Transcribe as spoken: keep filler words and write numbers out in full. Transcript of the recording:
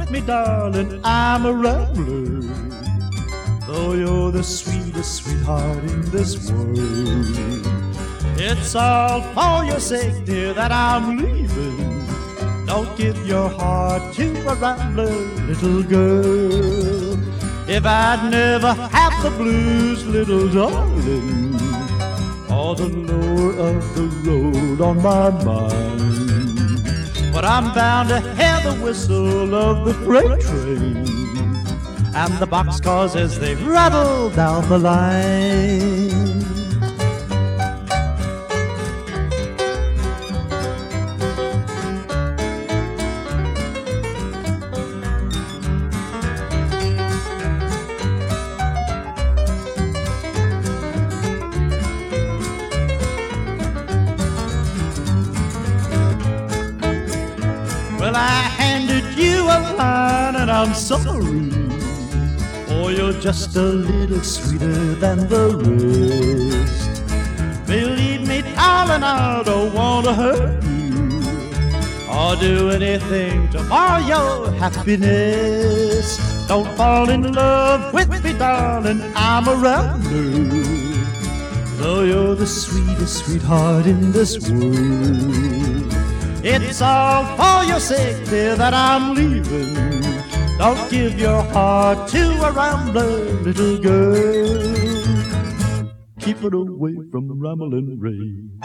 with me, darling, I'm a rambler. Though you're the sweetest sweetheart in this world, it's all for your sake, dear, that I'm leaving. Don't give your heart to a rambler, little girl. If I'd never have the blues, little darling, or the lower of the road on my mind, but I'm bound to hear the whistle of the freight train and the boxcars as they rattle down the line. Well, I handed you a line and I'm sorry, for you're just a little sweeter than the rest. Believe me, darling, I don't want to hurt you or do anything to mar your happiness. Don't fall in love with me, darling, I'm a rambler. Though you're the sweetest sweetheart in this world, it's all for your sake, dear, that I'm leaving. Don't give your heart to a rambler, little girl. Keep it away from Ramblin' Ray.